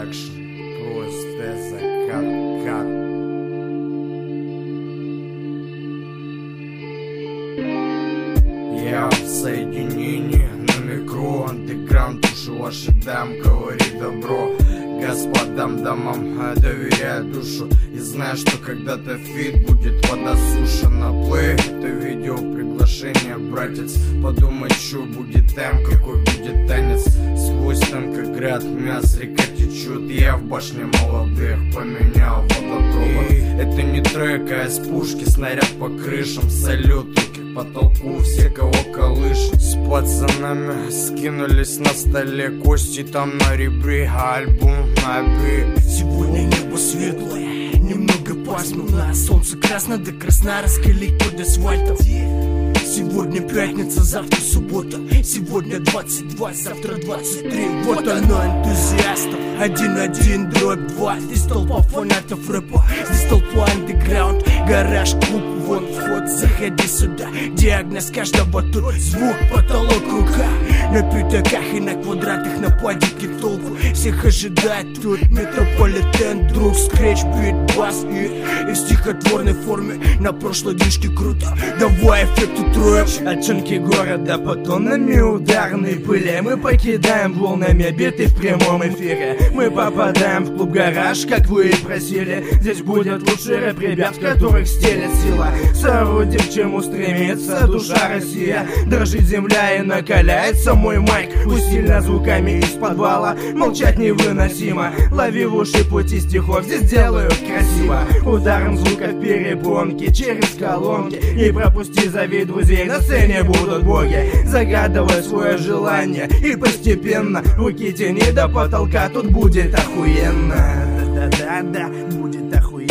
Продакшн, просто закат. Я в соединении, на микро, андеграунд, душу ваши дам, говори добро господам домам, доверяю душу и знаю, что когда-то фит будет вода суша. На плей это видео приглашение, братец, подумай, что будет там, какой будет танец. Сквозь танк град, мяс, река течет, я в башне молодых поменял водопровод. Это не трек, а из пушки, снаряд по крышам, салют, руки к потолку, все кого колышет. С пацанами скинулись на столе, кости там на ребре, альбом на бит. Сегодня небо светлое, немного пасмурно, солнце красно до красна, раскалить под асфальтом. Сегодня пятница, завтра суббота. Сегодня 22, завтра 23. Вот оно энтузиастов. 1-1-2. Здесь толпа фанатов рэпа, здесь толпа андеграунд. Гараж, клуб, вон вход, заходи сюда. Диагноз каждого тут звук, потолок, рука. На пятаках и на квадратах, на падике толку. Всех ожидает тут метрополитен, друг, скретч, бит, бас и в стихотворной форме. На прошлой движке круто, давай эффект утроим. Оттенки города под тоннами ударной пыли. Мы покидаем волнами биты в прямом эфире. Мы попадаем в клуб гараж, как вы и просили. Здесь будет лучший рэп ребят, в которых стелет сила. Соорудим, к чему стремится душа Россия. Дрожит земля и накаляется мой майк. Усильно звуками из подвала, молчать невыносимо. Лови в уши пути стихов, здесь делают красиво. Ударом звука в перепонки, через колонки. И пропусти, зови друзей, на сцене будут боги. Загадывай свое желание и постепенно руки тяни до потолка, тут будет охуенно. Да-да-да-да, будет охуенно.